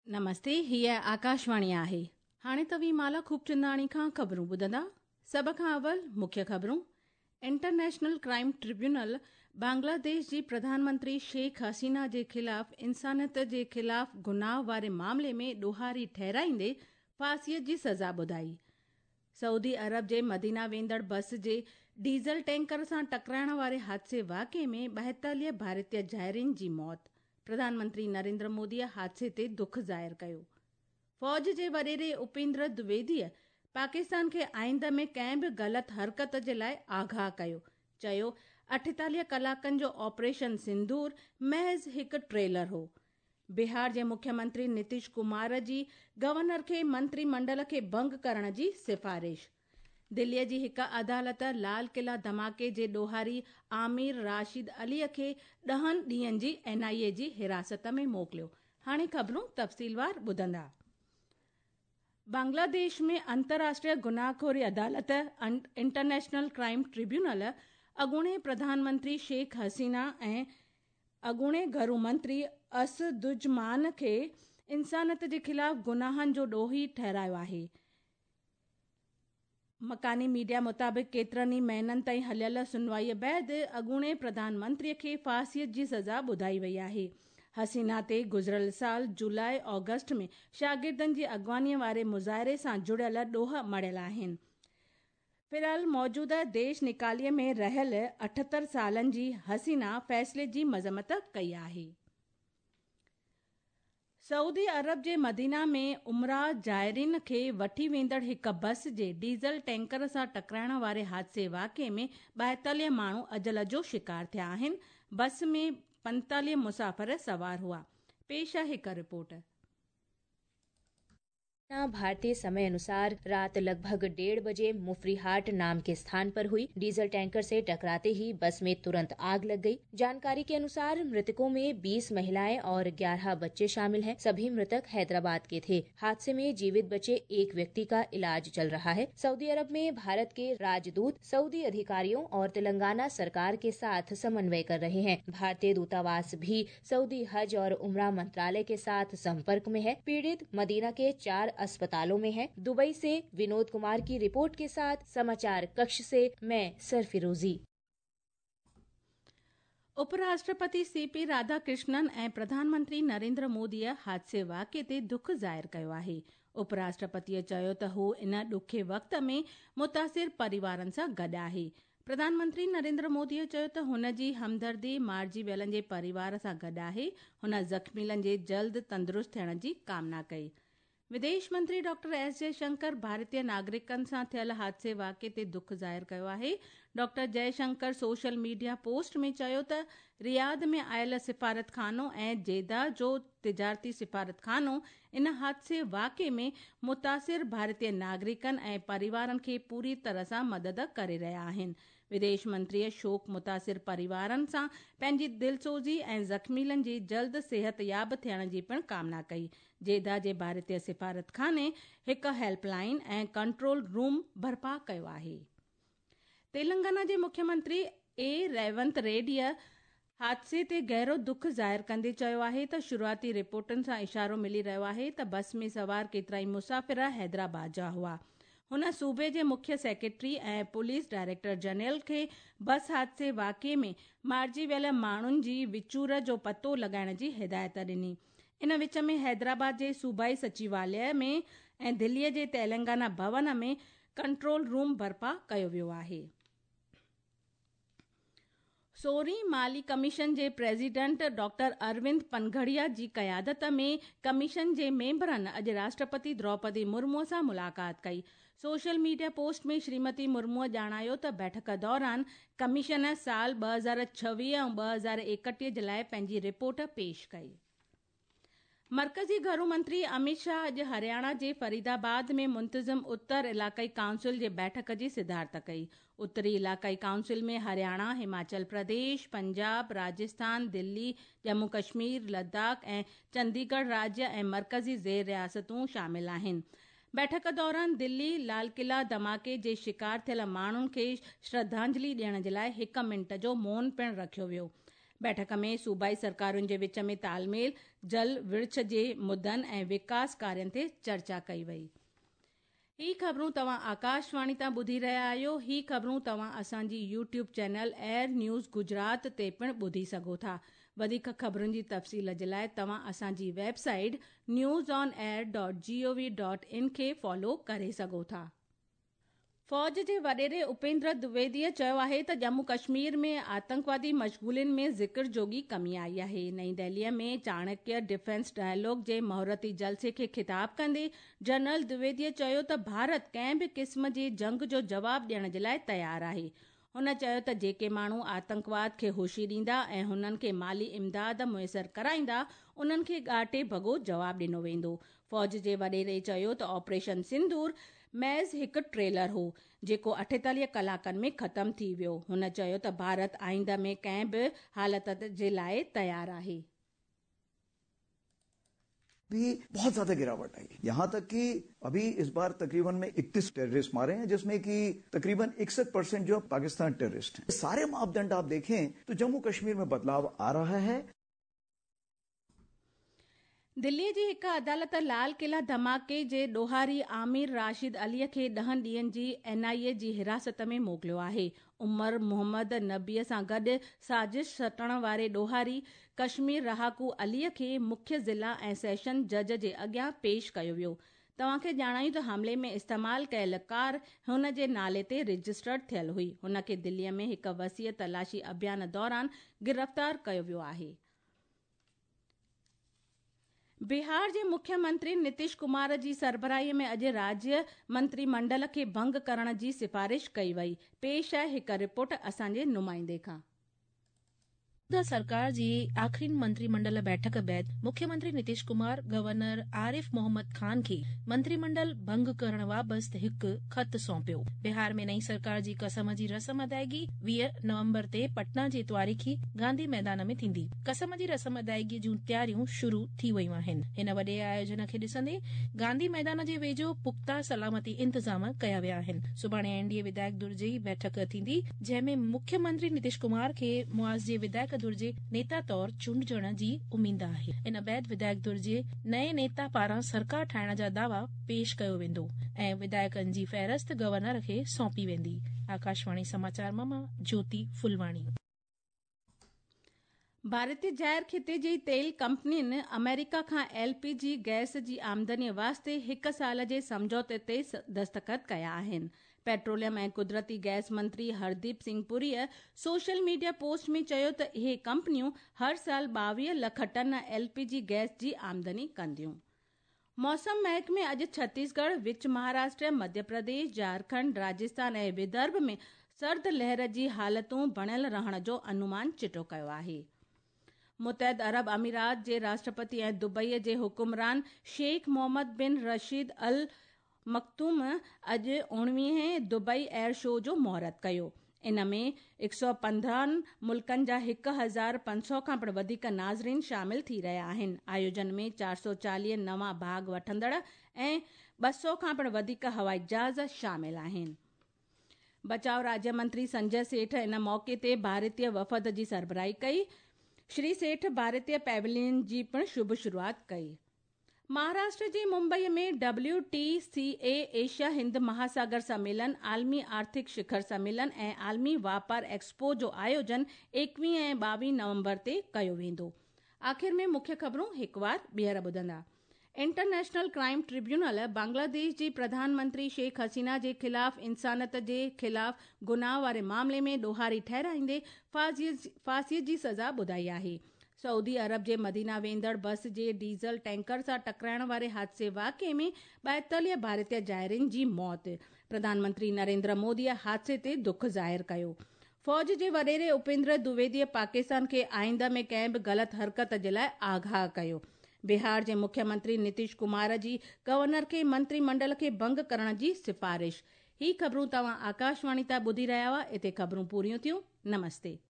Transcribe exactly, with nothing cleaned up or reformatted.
नमस्ते, हीअ आकाशवाणी आहे। हाणे तव्हीं माला खूबचंदाणी खां ख़बरूं ॿुधंदा। सभ खां अवल मुख्य ख़बरूं। इंटरनेशनल क्राइम ट्रिब्यूनल बांग्लादेश जी प्रधानमंत्री शेख हसीना जे ख़िलाफ़ इंसानियत जे ख़िलाफ़ गुनाह वारे मामले में ॾोहारी ठहिराईंदे फांसीअ जी सज़ा ॿुधाई। सऊदी अरब जे मदीना वेंदड़ बस जे डीज़ल टैंकर सां टकराइण वारे हादसे वाक़े में ॿाएतालीह भारतीय जाइरीन जी मौत। प्रधानमंत्री नरेंद्र मोदीअ हादसे ते दुख ज़ाहिर कयो। फ़ौज जे वॾेरे उपेंद्र द्विवेदीअ पाकिस्तान खे आइंद में कंहिं बि ग़लति हरकत जे लाइ आगाह कयो। चयो, अठेतालीह कलाकनि जो ऑपरेशन सिंदूर महज़ हिकु ट्रेलर हो। बिहार जे मुख्यमंत्री नीतीश कुमार जी गवर्नर खे मंत्रिमंडल खे भंग करण जी सिफ़ारिश। दिल्लीअ जी हिकु अदालत लाल किला धमाके जे ॾोहारी आमिर राशिद अलीअ खे ॾहनि ॾींहनि जी एन आई ए जी हिरासत में मोकिलियो। हाणे ख़बरूं तफ़सीलवार ॿुधंदा। बांग्लादेश में अंतर्राष्ट्रीय गुनाहखोरी अदालत इंटरनेशनल क्राइम ट्रिब्यूनल अॻूणे प्रधानमंत्री शेख हसीना ऐं अॻूणे घरू मंत्री असदुज़मान खे इंसानियत जे ख़िलाफ़ गुनाहनि जो ॾोही ठहिरायो आहे। मकानी मीडिया मुताबिक़ केतिरनि ई महीननि ताईं हलियल सुनवाईअ बैदि अॻूणे प्रधानमंत्रीअ खे फांसीअ जी सज़ा ॿुधाई वई आहे। हसीना ते गुज़िरियल साल जुलाई ऑगस्ट में शागिर्दनि जी अॻवानीअ वारे मुज़ाहिरे सां जुड़ियल ॾोह मड़ियल आहिनि। फ़िलहाल मौजूदा देश निकालीअ में रहियल अठहतरि सालनि जी हसीना फ़ैसिले जी मज़म्मत कई आहे। सऊदी अरब जे मदीना में उमराह जाइरीन खे वठी वेंदड़ हिकु बस जे डीज़ल टैंकर सां टकराइण वारे हादसे वाक़े में ॿाएतालीह माण्हू अजल जो शिकार थिया आहिनि। बस में पंतालीह मुसाफ़िर सवार हुआ। पेश आहे हिकु रिपोर्ट। भारतीय समय अनुसार रात लगभग डेढ़ बजे मुफरीहाट नाम के स्थान पर हुई। डीजल टैंकर से टकराते ही बस में तुरंत आग लग गई। जानकारी के अनुसार मृतकों में बीस महिलाएं और ग्यारह बच्चे शामिल हैं। सभी मृतक हैदराबाद के थे। हादसे में जीवित बचे एक व्यक्ति का इलाज चल रहा है। सऊदी अरब में भारत के राजदूत सऊदी अधिकारियों और तेलंगाना सरकार के साथ समन्वय कर रहे हैं। भारतीय दूतावास भी सऊदी हज और उमरा मंत्रालय के साथ संपर्क में है। पीड़ित मदीना के चार अस्पतालों में है। दुबई से विनोद कुमार की रिपोर्ट के साथ समाचार कक्ष से मैं सरफिरोजी। उपराष्ट्रपति सी पी राधाकृष्णन ऐं प्रधानमंत्री नरेंद्र मोदीअ हादसे वाक़े ते दुख ज़ाहिर कयो आहे। उपराष्ट्रपतिअ चयो त हू इन ॾुखे वक़्त में मुतासिर परिवारनि सां गॾु आहे। प्रधानमंत्री नरेंद्र मोदीअ चयो त हुन जी हमदर्दी मारिजी वियलनि जे परिवार सां गॾु आहे। हुन ज़ख़्मियुनि जे जल्द तंदुरुस्त थियण जी कामना कई। विदेश मंत्री डॉक्टर एस जयशंकर भारतीय नागरिकनि सां थियल हादसे वाक़े ते दुख ज़ाहिर कयो आहे। Doctor Jaishankar social media post में चयो त रियाद में आयल सिफ़ारतखानो ऐं जेदा जो तिजारती सिफ़ारतखानो इन हादसे वाक़े में मुतासिर भारतीय नागरिकनि ऐं परिवारनि खे पूरी तरह सां मदद करे रहिया आहिनि। विदेश मंत्रीअ शोक मुतासिर परिवारनि सां पंहिंजी दिलसोज़ी ऐं ज़ख़्मियुनि जी जल्द सेहतयाब थियण जी पिणु कामना कई। जेदा जे भारतीय सिफ़ारतखाने हिकु हेल्पलाइन ऐं कंट्रोल रूम बर्पा कयो आहे। तेलंगाना जे मुख्यमंत्री ए रेवंत रेड्डीअ हादसे ते गहरो दुख ज़ाहिर कंदे चयो आहे त शुरूआती रिपोर्टुनि सां इशारो मिली रहियो आहे त बस में सवार केतिराई मुसाफ़िर हैदराबाद जा हुआ। हुन सूबे जे मुख्य सेक्रेटरी ऐं पुलिस डायरेक्टर जनरल खे बस हादसे वाक़े में मारिजी वियल माण्हुनि जी विचूर जो पतो लॻाइण जी हिदायत ॾिनी। इन विच में हैदराबाद जे सूबाई सचिवालय में ऐं दिल्लीअ जे तेलंगाना भवन में कंट्रोल रूम बर्पा कयो वियो आहे। सोरहीं माली कमीशन जे प्रेसिडेंट डॉक्टर अरविंद पनघड़िया जी क़यादत में कमीशन जे मेंबरनि अॼु राष्ट्रपति द्रौपदी मुर्मूअ सां मुलाक़ात कई। सोशल मीडिया पोस्ट में श्रीमती मुर्मूअ ॼाणायो त बैठक दौरान कमीशन साल ॿ हज़ार छवीह ऐं ॿ हज़ार एकटीह जे लाइ पंहिंजी रिपोर्ट पेश कई। मरकज़ी घरू मंत्री अमित शाह अॼु हरियाणा जे फरीदाबाद में मुंतज़िम उत्तर इलाक़ाई काउंसिल जे बैठक जी सिधारत कई। उत्तरी इलाक़ाई काउंसिल में हरियाणा, हिमाचल प्रदेश, पंजाब, राजस्थान, दिल्ली, जम्मू कश्मीर, लद्दाख ऐं चंडीगढ़ राज्य ऐं मरकज़ी ज़ेर रियासतूं शामिल आहिनि। बैठक दौरान दिल्ली लाल किला धमाके जे शिकार थियल माण्हुनि खे श्रद्धांजलि ॾियण जे लाइ हिकु मिंट जो मौन पिणु रखियो वियो। बैठक में सूबाई सरकारुनि जे विच में तालमेल, जल विड़छ जे मुद्दनि ऐं विकास कार्यनि ते चर्चा कई वई। ही ख़बरूं तव्हां आकाशवाणी तां ॿुधी रहिया आहियो। ही ख़बरूं तव्हां असांजी YouTube channel AIR news Gujarat ते पिणु ॿुधी सघो था। वधीक ख़बरुनि जी तफ़सील जे लाइ तव्हां असांजी website news on air dot G O V dot in खे फॉलो करे सघो था। फ़ौज जे वॾेरे उपेंद्र द्विवेदीअ चयो आहे त जम्मू कश्मीर में आतंकवादी मशगूलियुनि में ज़िक्र जोगी कमी आई आहे। नईं दिल्लीअ में चाणक्य डिफेंस डायलॉग जे महूरती जलसे खे ख़िताब कंदे जनरल द्विवेदीअ चयो त भारत कंहिं बि क़िस्म जे जंग जो जवाब ॾियण जे लाइ तयार आहे। हुन चयो त जेके माण्हू आतंकवाद खे होशी ॾींदा ऐं हुननि खे माली इमदाद मुयसर कराईंदा उन्हनि खे ॻाटे भॻो जवाब ॾिनो वेंदो। फ़ौज जे वॾेरे चयो त ऑपरेशन सिंदूर महज़ हिकु ट्रेलर हो जेको अठेतालीह कलाकनि में ख़त्म थी वियो। हुन चयो त भारत आईंदह में कंहिं बि हालत जे लाइ तयार आहे। भी बहुत ज्यादा गिरावट आई, यहाँ तक कि अभी इस बार तकरीबन में इकतीस टेररिस्ट मारे हैं, जिसमें कि तकरीबन इकसठ परसेंट जो पाकिस्तान टेररिस्ट हैं। सारे मापदंड आप देखें तो जम्मू कश्मीर में बदलाव आ रहा है। दिल्लीअ जी हिकु अदालत लाल किला धमाके जे ॾोहारी आमिर राशिद अलीअ खे ॾहनि ॾींहनि जी एन आई ए जी हिरासत में मोकिलियो आहे। उमर मोहम्मद नबीअ सां गॾु साजिश सटण वारे ॾोहारी कश्मीर रहाकू अलीअ खे मुख्य ज़िला ऐं सेशन जज जे अॻियां पेश कयो वियो। तव्हांखे ॼाणायूं त हमले में इस्तेमालु कयल कार हुन जे नाले ते रजिस्टर्ड थियल हुई। हुन खे दिल्लीअ में हिकु वसीअ तलाशी अभियान दौरान गिरफ़्तार कयो वियो आहे। बिहार जे मुख्यमंत्री नीतीश कुमार जी सरबराहीअ में अॼु राज्य मंत्रिमंडल खे भंग करण जी सिफ़ारिश कई वई। पेश आहे हिकु रिपोर्ट असांजे नुमाइंदे खां। सरकार जी आख़िरी मंत्रिमंडल बैठक बैदि मुख्यमंत्री नीतीश कुमार गवर्नर आरिफ मोहम्मद खान खे मंत्रिमंडल भंग करण वाबस्त हिकु खत सौंपियो। बिहार में नई सरकार जी कसम जी रस्म अदायगी वीह नवंबर ते पटना जे त्वारीखी गांधी मैदान में थींदी। कसम जी रस्म अदायगी जूं तयारियूं शुरू थी वयूं आहिनि। हिन वॾे आयोजन खे ॾिसंदे गांधी मैदान जे वेझो पुख्ता सलामती इंतजाम कया विया आहिनि। सुभाणे एनडीए विधायक धुर जी बैठक थींदी, जंहिंमें मुख्यमंत्री नीतीश कुमार खे मुआज़ जे विधायक धुर जे नेता तौर चूंडजण जी उमीद आहे। इन बैदि विधायक धुर जे नए नेता पारां सरकार ठाहिण जा दावा पेश कयो वेंदो ऐं विधायकनि जी फ़हरिस्त गवर्नर खे सौंपी वेंदी। आकाशवाणी समाचार मां ज्योति फुलवाणी। भारतीय ज़ाइर ख़िते जी तेल कंपनियुनि अमेरिका खां एलपीजी गैस जी आमदनीअ वास्ते हिकु साल जे समझौते ते दस्तख़त कया आहिनि। पेट्रोलियम ऐं कुदरती गैस मंत्री हरदीप सिंह पुरीअ सोशल मीडिया पोस्ट में चयो त इहे कंपनियूं हर साल ॿावीह लख टन एलपीजी गैस जी आमदनी कंदियूं। मौसम महकमे अॼु छत्तीसगढ़, विच महाराष्ट्र, मध्य प्रदेश, झारखंड, राजस्थान ऐं विदर्भ में सर्द लहर जी हालतूं बणियल रहण जो अनुमान चिटो कयो आहे। मुतहद अरब अमीरात जे राष्ट्रपति ऐं दुबईअ जे हुकुमरान शेख मोहम्मद बिन रशीद अल मखतूम अॼु उणिवीहें दुबई एयर शो जो महूरत कयो। इन में हिकु सौ पंद्रहं मुल्कनि जा हिकु हज़ार पंज सौ खां पिणु वधीक नाज़रीन शामिल थी रहिया आहिनि। आयोजन में चारि सौ चालीह नवां भाग वठंदड़ ऐं ॿ सौ खां पिणु वधीक हवाई जहाज़ शामिल आहिनि। बचाव राज्य मंत्री संजय सेठ इन मौक़े ते भारतीय वफ़द जी सरबराही कई। श्री सेठ भारतीय पैविलियन जी पिणु शुभ शुरूआत कई। महाराष्ट्र जे मुंबई में W T C A Asia Hind महासागर सम्मेलन, आलमी आर्थिक शिखर सम्मेलन ऐं आलमी वापार एक्सपो जो आयोजन एकवीह ऐं ॿावीह नवंबर ते कयो वेंदो। आख़िर में मुख्य ख़बरूं हिकु बार ॿीहर ॿुधंदा। इंटरनेशनल क्राइम ट्रिब्यूनल बांग्लादेश जी प्रधानमंत्री शेख हसीना जे ख़िलाफ़ इंसानियत जे ख़िलाफ़ गुनाह वारे मामले में ॾोहारी ठहिराईंदे फांसीअ जी सज़ा ॿुधाई आहे। सऊदी अरब जे मदीना वेंदड़ बस जे डीज़ल टैंकर सां टकराइण वारे हादसे वाक़िए में ॿाएतालीह भारतीय ज़ाइरीन जी मौत। प्रधानमंत्री नरेंद्र मोदीअ हादसे ते दुख ज़ाहिर कयो। फ़ौज जे वॾेरे उपेंद्र द्विवेदीअ पाकिस्तान खे आईंदह में कंहिं बि ग़लति हरकत जे लाइ आगाह कयो। बिहार जे मुख्यमंत्री नीतीश कुमार जी गवर्नर खे मंत्रिमंडल खे भंग करण जी सिफ़ारिश। ही ख़बरूं तव्हां आकाशवाणी तां ॿुधी रहिया हुआ। इते ख़बरूं पूरियूं थियूं। नमस्ते।